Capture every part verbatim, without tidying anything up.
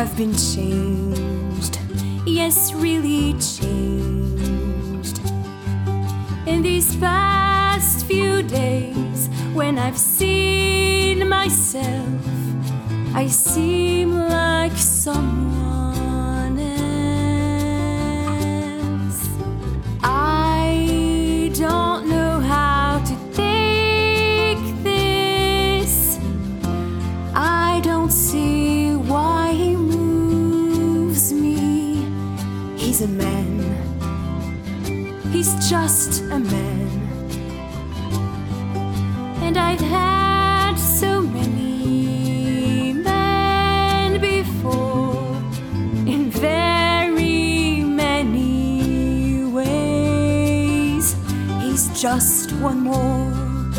I've been changed, yes, really changed. In these past few days, when I've seen myself, I seem like someone else. I don't know how to take this. I don't see why he moves me. He's a man. He's just a man. And I've had so many men before, in very many ways. He's just one more.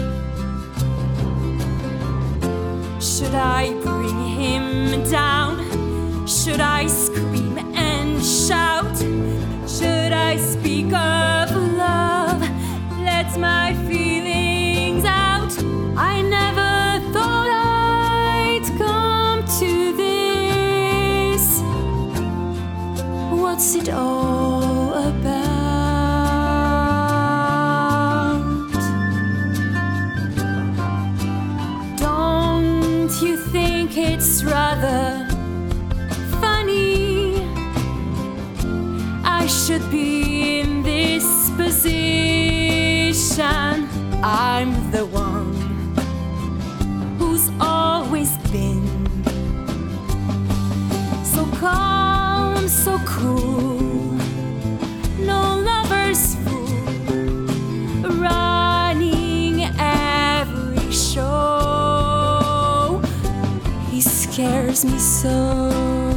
Should I bring him down? Should I scream and shout? Should I speak of love? Let my feelings out. I never thought I'd come to this. What's it all about? Don't you think it's rather funny? I should be in this position. I'm the one who's always been so calm, so cool, no lover's fool, running every show. He scares me so.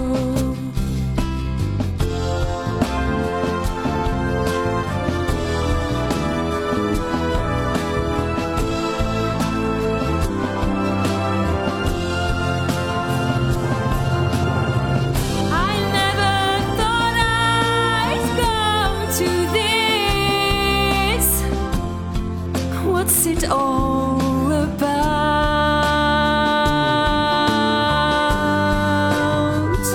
What's it all about?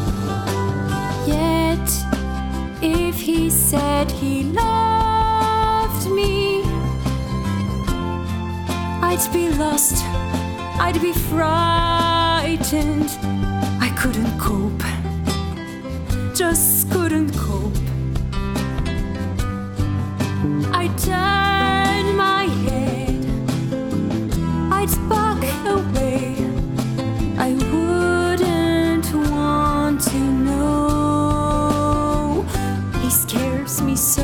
Yet, if he said he loved me, I'd be lost, I'd be frightened. I couldn't cope, just couldn't cope. I turned my head, I'd back away. I wouldn't want to know. He scares me so.